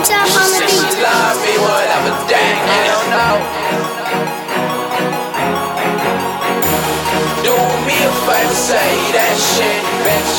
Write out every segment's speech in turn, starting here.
Top on the beat. She love me, whatever, dang, I don't know. Do me a favor, say that shit, bitch.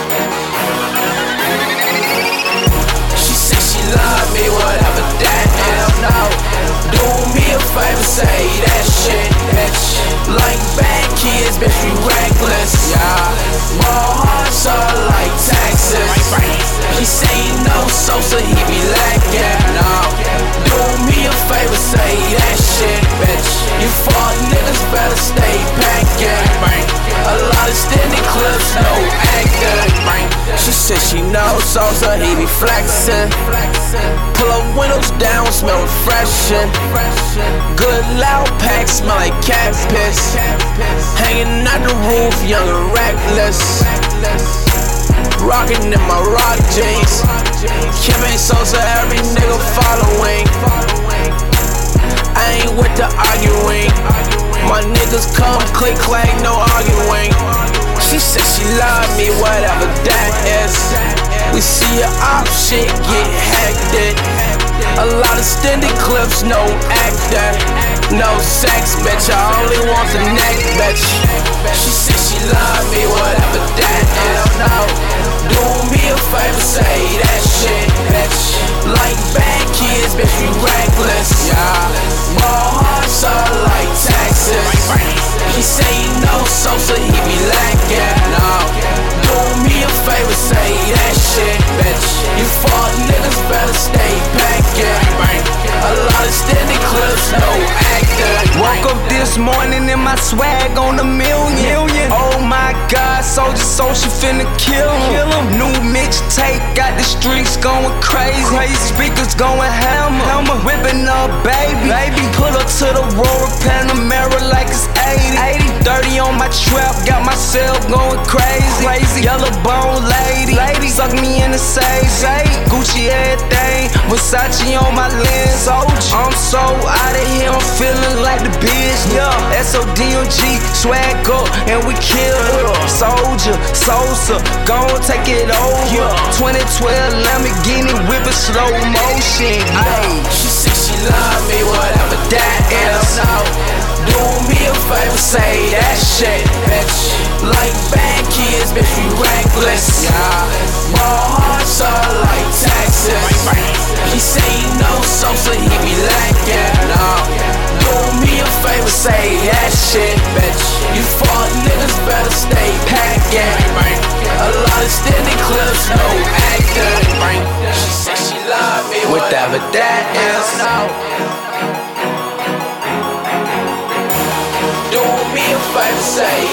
She said she love me, whatever, dang, I don't know. Do me a favor, say that shit, bitch. Like bad kids, bitch, we reckless, yeah. Ball hearts are like taxes. He say he knows Sosa, he be lacking, no. Do me a favor, say that shit, bitch. You fuck niggas better stay packing. A lot of standing clips, no acting. She said she knows Sosa, he be flexing. Pull up windows down, smell refreshing. Good loud pack, smell like cat piss. Hanging out the roof, young and reckless. Rockin' in my rock jeans. Kim ain't Sosa, every nigga following. I ain't with the arguing. My niggas come click clack, no arguing. She said she love me, whatever that is. We see your op shit get hectic. A lot of extended clips, no actor. No sex, bitch, I only want the neck, bitch. She said she love me, whatever that is. Do me a favor, say that shit, bitch. Like bad kids, bitch, we reckless, yeah. Ball hearts are like taxes. He say he knows Sosa, he be lacking, no. Do me a favor, say that shit, bitch. You fuck niggas better stay packing. A lot of standing clips, no acting. Woke up this morning and my swag on a million. Oh my God, Soulja so she finna kill him. New mixtape, got the streets going crazy. Speakers going hammer, whipping up baby. Pull up to the Royal Panamera like it's 80. 30 on my trap, got myself going crazy. Yellow bone lady, suck me in the safe. Gucci everything, Versace on my lens. I'm so out of here, I'm feeling like the biz. Yeah, SODMG, swag up and we kill. Soulja, Sosa, gon' take it over. 2012 Lamborghini whipping slow motion. She said she love me, whatever that is. Do me a favor, say that shit, bitch. Like bad kids, bitch, we reckless, yeah. Ball hearts are like taxes. He say he knows Sosa, he be lacking, no. Do me a favor, say that shit, bitch. You fuck niggas better stay packing. A lot of standing clips, no acting. She said she love me, whatever that is. Do me a favor, say